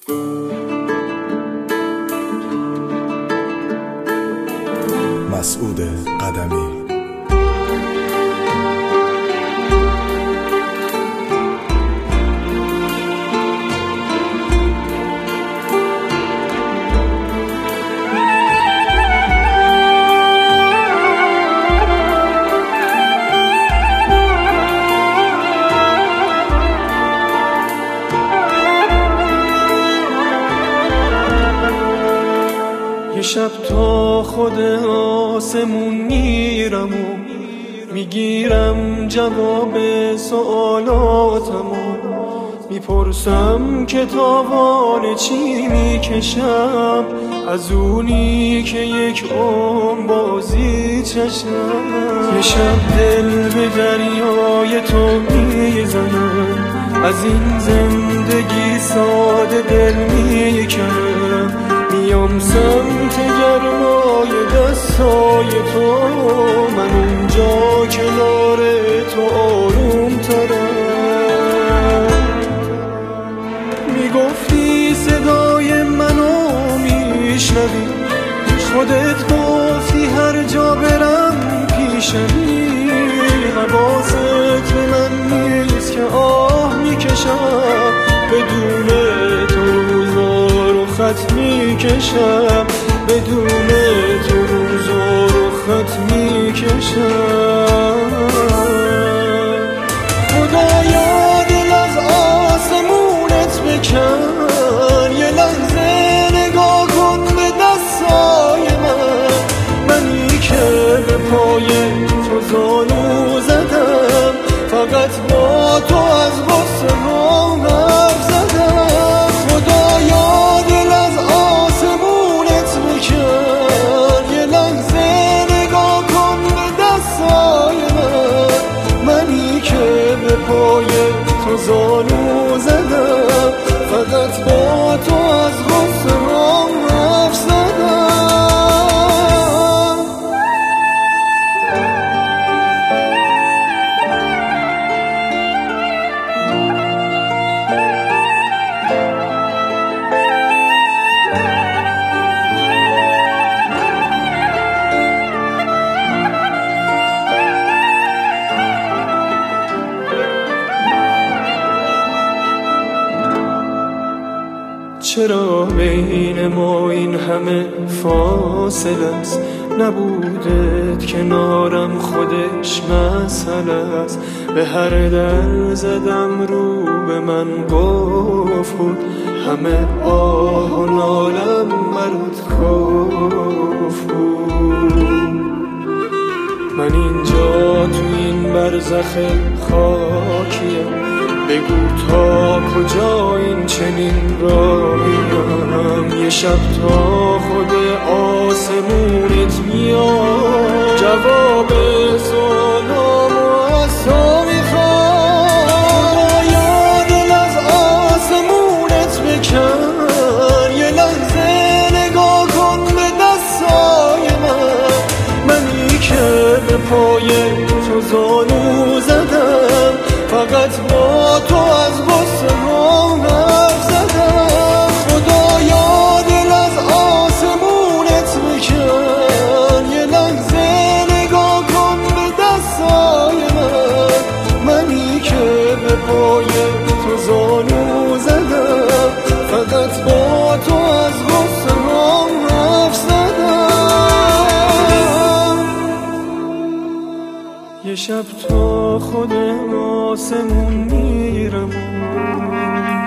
مسعود قدمی. یه شب تا خود آسمون میرم و میگیرم جواب سوالاتمو، میپرسم که تاوان چی میکشم از اونی که یک عمر بازی چشم. یه شب دل به دریای تو میزنم، از این زندگی ساده دل میکنم، میام سمت گرمای دستای تو، من اونجا کنار تو آروم ترم. میگفتی صدای منو میشنوی، خودت گفتی هر جا برم پیشمی، حواست به من نیست که آه میکشم، بدون تو روزا رو خط میکشم، بدون تو روزا رو خط میکشم. خدایا دل از آسمونت بکن، یه لحظه نگاه کن به دستای من، منی که به پای تو زانو زدم، فقط با تو از غصه هم حرف زدم. خدایا دل از آسمونت بکن، یه لحظه نگاه کن به دستای من، منی که به پای تو زانو زدم، فقط با تو از غصه هم حرف زدم. چرا بین ما این همه فاصله است، نبودت کنارم خودش مسئله است، به هر در زدم رو به من گفت، همه آه و نالم برات کاف بود. من اینجا تو این برزخ خاکیم، بگو تا کجا این چنین راهیم. یه شب تا خود آسمونت میاد، جواب سوالامو از تو میخواد. یا دل از آسمونت بکن، یه لحظه نگاه کن به دستای من، منی که به پای تو زانو زدم، فقط با تو از غصه هم حرف زدم. خدایا دل از آسمونت بکن، یه لحظه نگاه کن به دستای من، منی که به پای تو زانو زدم، فقط با تو از غصه هم حرف زدم. یه شب تا خود آسمون میرم